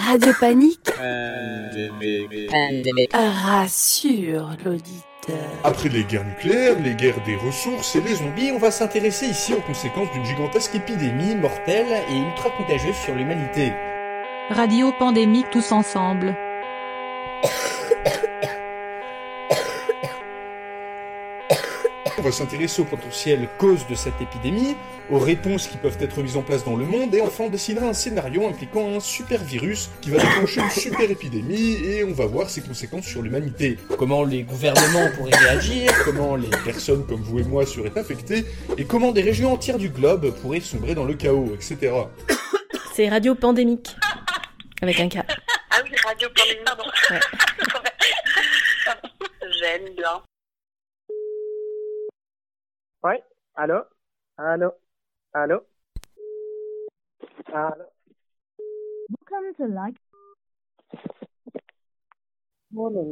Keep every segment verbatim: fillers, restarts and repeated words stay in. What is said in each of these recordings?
Radio Panique Pandémique. rassure l'auditeur. Après les guerres nucléaires, les guerres des ressources et les zombies, on va s'intéresser ici aux conséquences d'une gigantesque épidémie mortelle et ultra contagieuse sur l'humanité. Radio Pandémique tous ensemble. On va s'intéresser aux potentielles causes de cette épidémie, aux réponses qui peuvent être mises en place dans le monde, et enfin on décidera un scénario impliquant un super virus qui va déclencher une super épidémie, et on va voir ses conséquences sur l'humanité. Comment les gouvernements pourraient réagir, comment les personnes comme vous et moi seraient infectées, et comment des régions entières du globe pourraient sombrer dans le chaos, et cetera. C'est Radio Pandémique, avec un K. Ah oui, Radio Pandémique, pardon. Ouais. J'aime bien. Ouais, allô, allô, allô, allô. Welcome to like. Oh là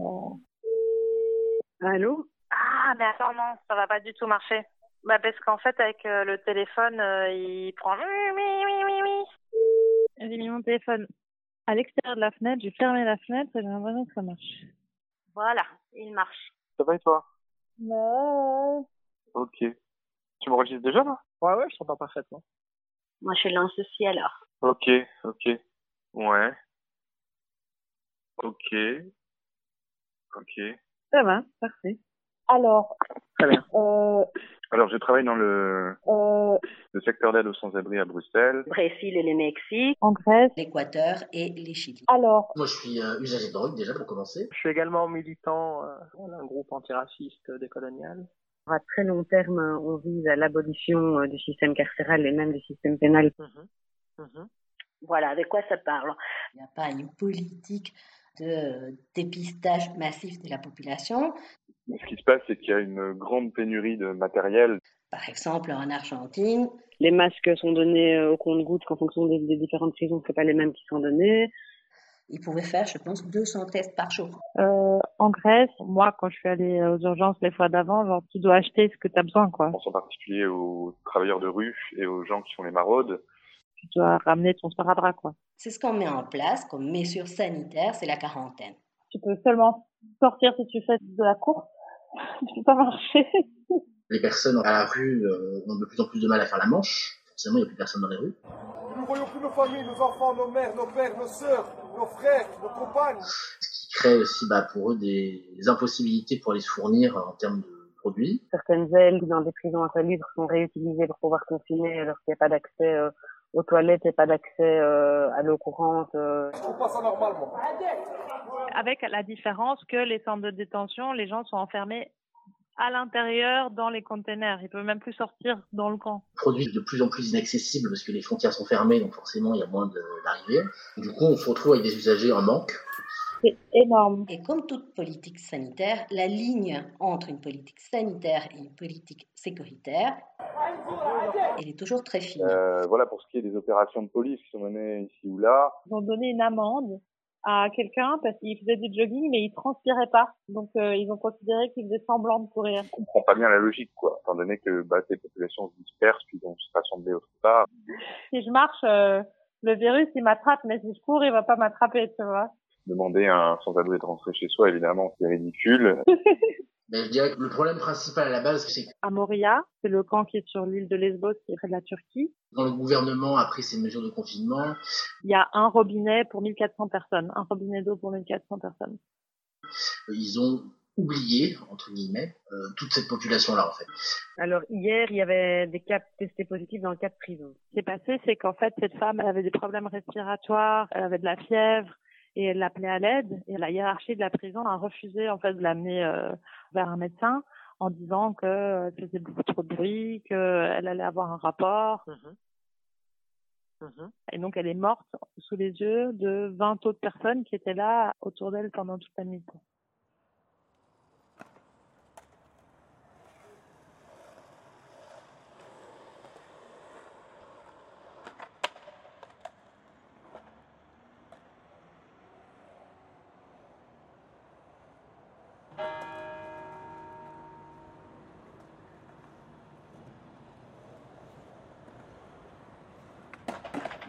là. Allô? Ah, mais attends, non, ça va pas du tout marcher. Bah, parce qu'en fait, avec euh, le téléphone, euh, il prend... Oui, oui, oui, oui, oui. J'ai mis mon téléphone à l'extérieur de la fenêtre, j'ai fermé la fenêtre et j'ai l'impression que ça marche. Voilà, il marche. Ça va et toi? Ouais. Ok. Tu m'enregistres déjà là? Ouais, ouais, je t'entends parfaitement. Moi, je lance aussi alors. Ok, ok. Ouais. Ok. Ok. Ça va, parfait. Alors, Très bien. euh, Alors, je travaille dans le, euh, le secteur d'aide aux sans-abri à Bruxelles. Brésil et les Mexiques. en Grèce. l'Équateur et les Chili. Alors, Moi, je suis euh, usager de drogue, déjà, pour commencer. Je suis également militant euh, d'un groupe antiraciste décolonial. À très long terme, on vise à l'abolition du système carcéral et même du système pénal. Mmh. Mmh. Voilà, de quoi ça parle? Il n'y a pas une politique de dépistage massif de la population. Ce qui se passe, c'est qu'il y a une grande pénurie de matériel. Par exemple, en Argentine, Les masques sont donnés au compte-gouttes en fonction des, des différentes prisons, c'est pas les mêmes qui sont donnés. ils pouvaient faire, je pense, deux cents tests par jour. euh, en Grèce, moi, quand je suis allée aux urgences les fois d'avant, genre, tu dois acheter ce que tu as besoin, quoi. Je pense en particulier aux travailleurs de rue et aux gens qui font les maraudes. Tu dois ramener ton sparadrap, quoi. C'est ce qu'on met en place comme mesure sanitaire, c'est la quarantaine. Tu peux seulement sortir si tu fais de la course. Tu peux pas marcher. Les personnes à la rue euh, ont de plus en plus de mal à faire la manche. Forcément, il n'y a plus personne dans les rues. Nous ne voyons plus nos familles, nos enfants, nos mères, nos pères, nos sœurs, nos frères, nos compagnes. Ce qui crée aussi bah, pour eux des, des impossibilités pour les se fournir en termes de produits. Certaines ailes dans des prisons insalubres sont réutilisées pour pouvoir confiner lorsqu'il n'y a pas d'accès euh, aux toilettes et pas d'accès euh, à l'eau courante. Euh. Je trouve pas ça normal, moi. Avec la différence que les centres de détention, les gens sont enfermés à l'intérieur dans les containers. Ils peuvent même plus sortir dans le camp. Produits de plus en plus inaccessibles parce que les frontières sont fermées, donc forcément il y a moins de- d'arrivées. Du coup, on se retrouve avec des usagers en manque. C'est énorme. Et comme toute politique sanitaire, la ligne entre une politique sanitaire et une politique sécuritaire, elle est toujours très fine. Euh, voilà pour ce qui est des opérations de police qui sont menées ici ou là. Ils ont donné une amende à quelqu'un parce qu'il faisait du jogging mais il transpirait pas. Donc euh, ils ont considéré qu'il faisait semblant de courir. On comprend pas bien la logique, quoi, étant donné que bah, ces populations se dispersent puis vont se rassembler autre part. Si je marche, euh, le virus il m'attrape, mais si je cours, il va pas m'attraper, tu vois. Demander à un sans-abri de rentrer chez soi, évidemment, c'est ridicule. Mais je dirais que le problème principal à la base, c'est que À Moria, c'est le camp qui est sur l'île de Lesbos, qui est près de la Turquie. quand le gouvernement a pris ces mesures de confinement, Il y a un robinet pour mille quatre cents personnes, un robinet d'eau pour mille quatre cents personnes. ils ont oublié, entre guillemets, euh, toute cette population-là, en fait. Alors hier, il y avait des cas testés positifs dans quatre prisons. Ce qui s'est passé, c'est qu'en fait, cette femme, elle avait des problèmes respiratoires, elle avait de la fièvre, et elle l'appelait à l'aide. Et la hiérarchie de la prison a refusé, en fait, de l'amener euh, vers un médecin en disant que euh, elle faisait beaucoup trop de bruit, qu'elle allait avoir un rapport. Mmh. Mmh. Et donc, elle est morte sous les yeux de vingt autres personnes qui étaient là autour d'elle pendant toute la nuit.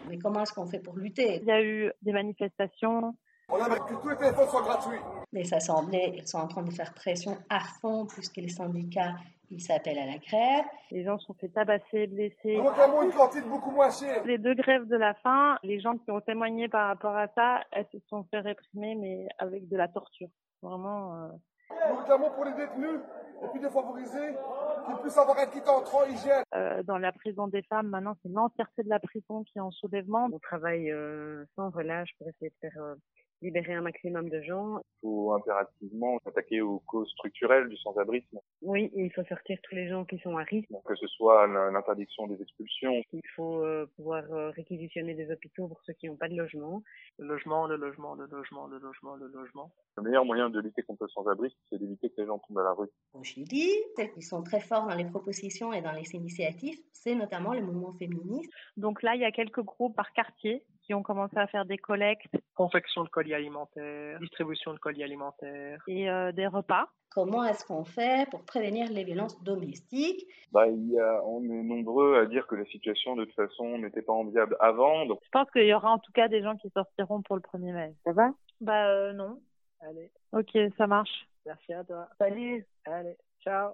Mais comment est-ce qu'on fait pour lutter? Il y a eu des manifestations. On aimerait que tous les téléphones soient gratuits. Les assemblées, ils sont en train de faire pression à fond puisque les syndicats, ils s'appellent à la grève. Les gens se sont fait tabasser, blessés. Nous réclamons une cantine beaucoup moins chère. Les deux grèves de la faim, les gens qui ont témoigné par rapport à ça, elles se sont fait réprimer, mais avec de la torture. Vraiment. Euh... Nous réclamons pour les détenus les plus défavorisés qu'ils puissent avoir un kit entrant hygiène. Euh, dans la prison des femmes, maintenant, c'est l'entièreté de la prison qui est en soulèvement. On travaille euh, sans relâche pour essayer de faire euh, libérer un maximum de gens. Il faut impérativement s'attaquer aux causes structurelles du sans-abrisme. Oui, il faut sortir tous les gens qui sont à risque. Que ce soit l'interdiction des expulsions. Il faut euh, pouvoir euh, réquisitionner des hôpitaux pour ceux qui n'ont pas de logement. Le logement, le logement, le logement, le logement, le logement. Le meilleur moyen de lutter contre le sans-abrisme, c'est d'éviter que les gens tombent à la rue. Au Chili, celles qui sont très forts dans les propositions et dans les initiatives, c'est notamment le mouvement féministe. Donc là, il y a quelques groupes par quartier qui ont commencé à faire des collectes. Confection de colis alimentaires, distribution de colis alimentaires. Et euh, des repas. Comment est-ce qu'on fait pour prévenir les violences domestiques? Bah, il y a, on est nombreux à dire que la situation de toute façon n'était pas enviable avant. Donc... Je pense qu'il y aura en tout cas des gens qui sortiront pour le premier mai. Ça va? Bah euh, non. Allez. Ok, ça marche. Merci à toi. Salut. Allez, ciao.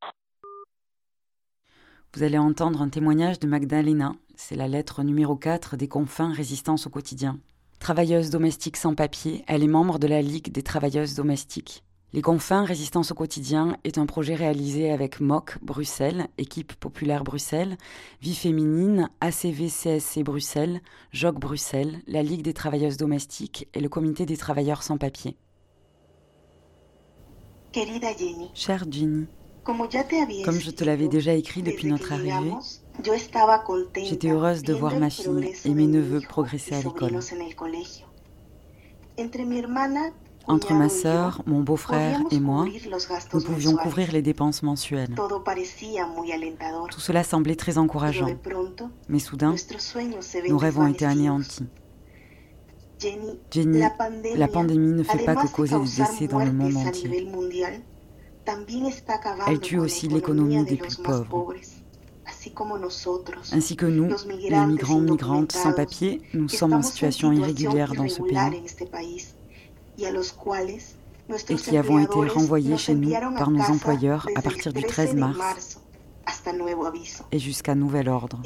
Vous allez entendre un témoignage de Magdalena. C'est la lettre numéro quatre des Confins Résistance au quotidien. Travailleuse domestique sans papier, elle est membre de la Ligue des travailleuses domestiques. Les Confins Résistance au quotidien est un projet réalisé avec M O C Bruxelles, Équipe populaire Bruxelles, Vie féminine, A C V C S C Bruxelles, J O C Bruxelles, la Ligue des travailleuses domestiques et le Comité des travailleurs sans papier. Chère Jenny, comme je te l'avais déjà écrit depuis notre arrivée, j'étais heureuse de voir ma fille et mes neveux progresser à l'école. Entre ma sœur, mon beau-frère et moi, nous pouvions couvrir les dépenses mensuelles. Tout cela semblait très encourageant, mais soudain, nos rêves ont été anéantis. Jenny, la pandémie ne fait pas que causer des décès dans le monde entier. Elle tue aussi l'économie des plus pauvres. Ainsi que nous, les migrants, migrantes sans papier, nous sommes en situation irrégulière dans ce pays et qui avons été renvoyés chez nous par nos employeurs à partir du treize mars et jusqu'à nouvel ordre.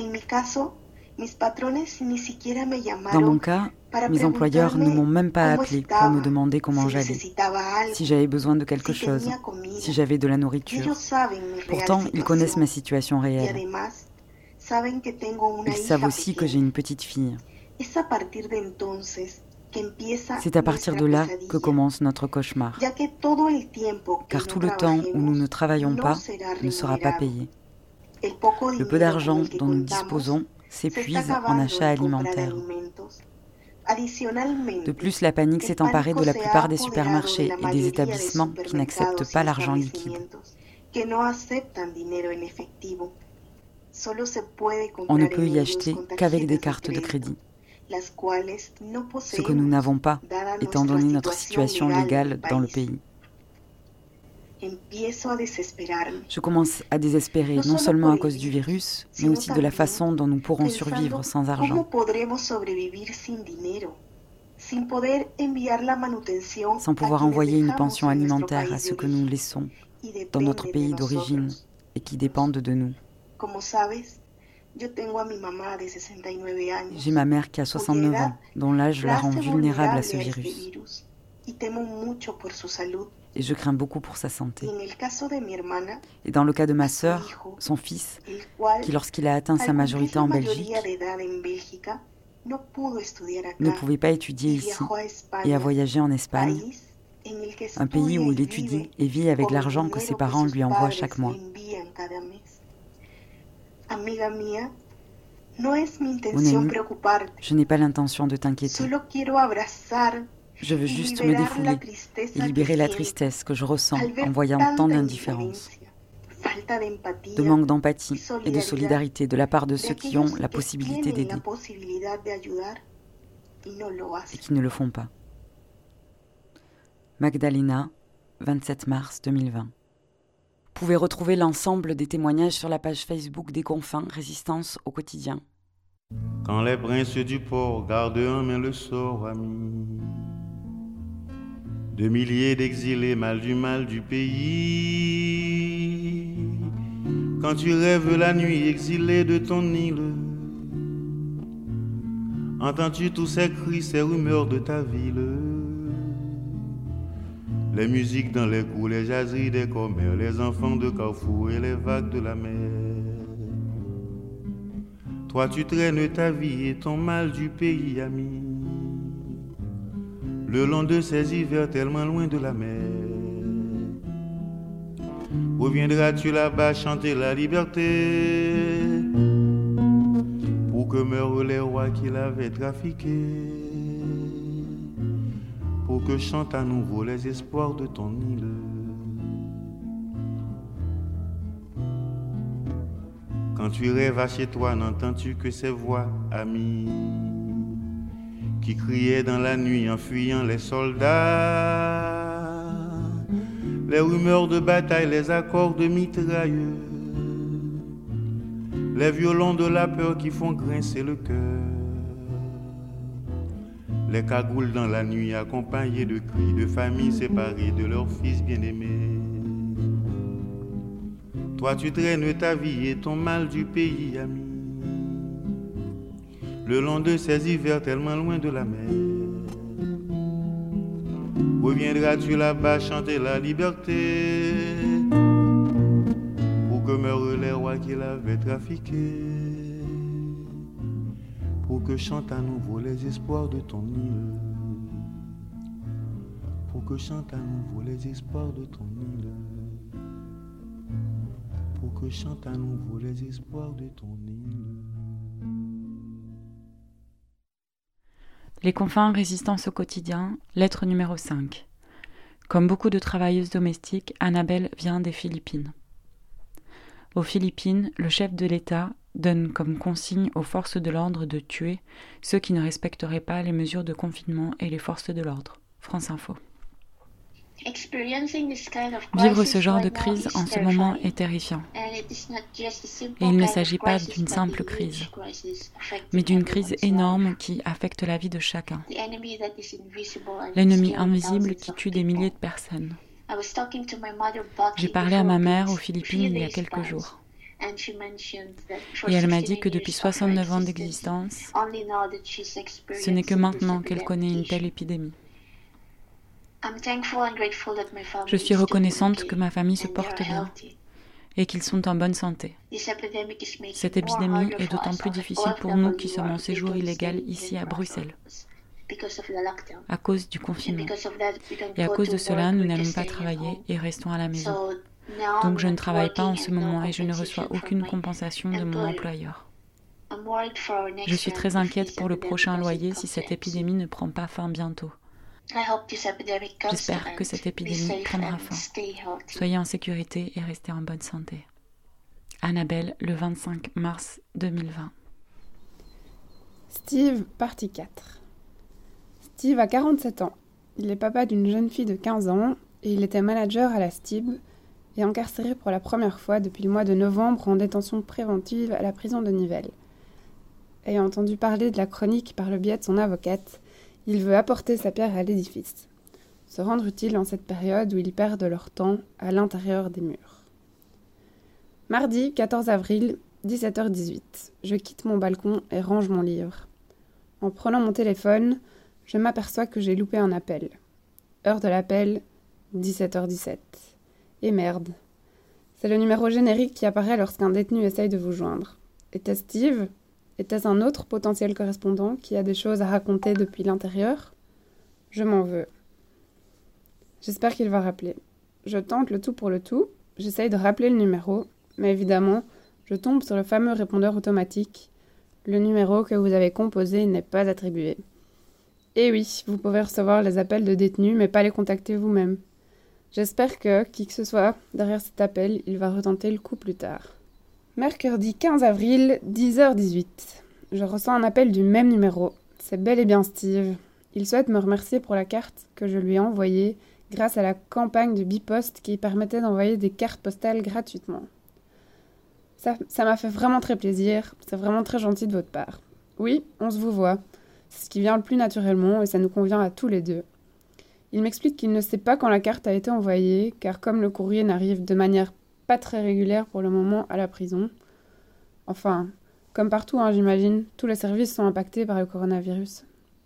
Dans mon cas, mes employeurs ne m'ont même pas appelé pour me demander comment j'allais, si j'avais besoin de quelque chose, si j'avais de la nourriture. Pourtant, ils connaissent ma situation réelle. Ils savent aussi que j'ai une petite fille. C'est à partir de là que commence notre cauchemar, car tout le temps où nous ne travaillons pas ne sera pas payé. Le peu d'argent dont nous disposons s'épuise en achats alimentaires. De plus, la panique s'est emparée de la plupart des supermarchés et des établissements qui n'acceptent pas l'argent liquide. On ne peut y acheter qu'avec des cartes de crédit, ce que nous n'avons pas, étant donné notre situation légale dans le pays. Je commence à désespérer, non seulement à cause du virus, mais aussi de la façon dont nous pourrons survivre sans argent, sans pouvoir envoyer une pension alimentaire à ceux que nous laissons dans notre pays d'origine et qui dépendent de nous. J'ai ma mère qui a soixante-neuf ans, dont l'âge la rend vulnérable à ce virus. Et je crains beaucoup pour sa santé. Et dans le cas de ma sœur, son fils, qui lorsqu'il a atteint sa majorité en Belgique, ne pouvait pas étudier ici et a voyagé en Espagne, un pays où il étudie et vit avec l'argent que ses parents lui envoient chaque mois. Mon ami, je n'ai pas l'intention de t'inquiéter. Je veux juste me défouler et libérer la tristesse que je ressens en voyant tant d'indifférence, de manque d'empathie et de solidarité de la part de ceux qui ont la possibilité d'aider et qui ne le font pas. Magdalena, vingt-sept mars deux mille vingt. Vous pouvez retrouver l'ensemble des témoignages sur la page Facebook des Confins Résistance au quotidien. Quand les princes du port gardent en main le sort, ami, de milliers d'exilés, mal du mal du pays. Quand tu rêves la nuit exilé de ton île, entends-tu tous ces cris, ces rumeurs de ta ville? Les musiques dans les coups, les jaseries des commères, les enfants de Carrefour et les vagues de la mer. Toi tu traînes ta vie et ton mal du pays, ami, le long de ces hivers tellement loin de la mer. Reviendras-tu là-bas chanter la liberté, pour que meurent les rois qui l'avaient trafiqué, pour que chantent à nouveau les espoirs de ton île. Quand tu rêves chez toi, n'entends-tu que ces voix, amis, qui criaient dans la nuit en fuyant les soldats, les rumeurs de bataille, les accords de mitrailleux, les violons de la peur qui font grincer le cœur, les cagoules dans la nuit accompagnés de cris de familles séparées de leurs fils bien-aimés. Toi tu traînes ta vie et ton mal du pays, ami, le long de ces hivers tellement loin de la mer. Reviendras-tu là-bas chanter la liberté, pour que meurent les rois qui l'avaient trafiqué, pour que chantent à nouveau les espoirs de ton île, pour que chantent à nouveau les espoirs de ton île, pour que chantent à nouveau les espoirs de ton île. Les confins, résistance au quotidien, lettre numéro cinq. Comme beaucoup de travailleuses domestiques, Annabelle vient des Philippines. Aux Philippines, le chef de l'État donne comme consigne aux forces de l'ordre de tuer ceux qui ne respecteraient pas les mesures de confinement et les forces de l'ordre. France Info. Vivre ce genre de crise en ce moment est terrifiant. Et il ne s'agit pas d'une simple crise, mais d'une crise énorme qui affecte la vie de chacun. L'ennemi invisible qui tue des milliers de personnes. J'ai parlé à ma mère aux Philippines il y a quelques jours. Et elle m'a dit que depuis soixante-neuf ans d'existence, ce n'est que maintenant qu'elle connaît une telle épidémie. Je suis reconnaissante que ma famille se porte bien et qu'ils sont en bonne santé. Cette épidémie est d'autant plus difficile pour nous qui sommes en séjour illégal ici à Bruxelles, à cause du confinement. Et à cause de cela, nous n'allons pas travailler et restons à la maison. Donc je ne travaille pas en ce moment et je ne reçois aucune compensation de mon employeur. Je suis très inquiète pour le prochain loyer si cette épidémie ne prend pas fin bientôt. J'espère que cette épidémie prendra fin. Soyez en sécurité et restez en bonne santé. Annabelle, le vingt-cinq mars deux mille vingt. Steve, partie quatre. Steve a quarante-sept ans. Il est papa d'une jeune fille de quinze ans et il était manager à la S T I B et incarcéré pour la première fois depuis le mois de novembre en détention préventive à la prison de Nivelles. Ayant entendu parler de la chronique par le biais de son avocate, il veut apporter sa pierre à l'édifice, se rendre utile en cette période où ils perdent leur temps à l'intérieur des murs. Mardi quatorze avril, dix-sept heures dix-huit. Je quitte mon balcon et range mon livre. En prenant mon téléphone, je m'aperçois que j'ai loupé un appel. Heure de l'appel, dix-sept heures dix-sept. Et merde. C'est le numéro générique qui apparaît lorsqu'un détenu essaye de vous joindre. Était-ce Steve ? Était-ce un autre potentiel correspondant qui a des choses à raconter depuis l'intérieur ? Je m'en veux. J'espère qu'il va rappeler. Je tente le tout pour le tout, j'essaye de rappeler le numéro, mais évidemment, je tombe sur le fameux répondeur automatique. Le numéro que vous avez composé n'est pas attribué. Et oui, vous pouvez recevoir les appels de détenus, mais pas les contacter vous-même. J'espère que, qui que ce soit, derrière cet appel, il va retenter le coup plus tard. Mercredi quinze avril, dix heures dix-huit. Je reçois un appel du même numéro. C'est bel et bien Steve. Il souhaite me remercier pour la carte que je lui ai envoyée grâce à la campagne de Bipost qui permettait d'envoyer des cartes postales gratuitement. Ça, ça m'a fait vraiment très plaisir. C'est vraiment très gentil de votre part. Oui, on se vous voit. C'est ce qui vient le plus naturellement et ça nous convient à tous les deux. Il m'explique qu'il ne sait pas quand la carte a été envoyée, car comme le courrier n'arrive de manière pas très régulière pour le moment à la prison, enfin, comme partout, hein, j'imagine, tous les services sont impactés par le coronavirus.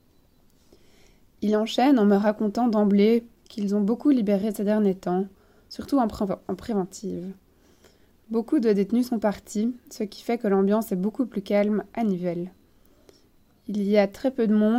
Il enchaîne en me racontant d'emblée qu'ils ont beaucoup libéré ces derniers temps, surtout en, pré- en préventive. Beaucoup de détenus sont partis, ce qui fait que l'ambiance est beaucoup plus calme à Nivelles. Il y a très peu de monde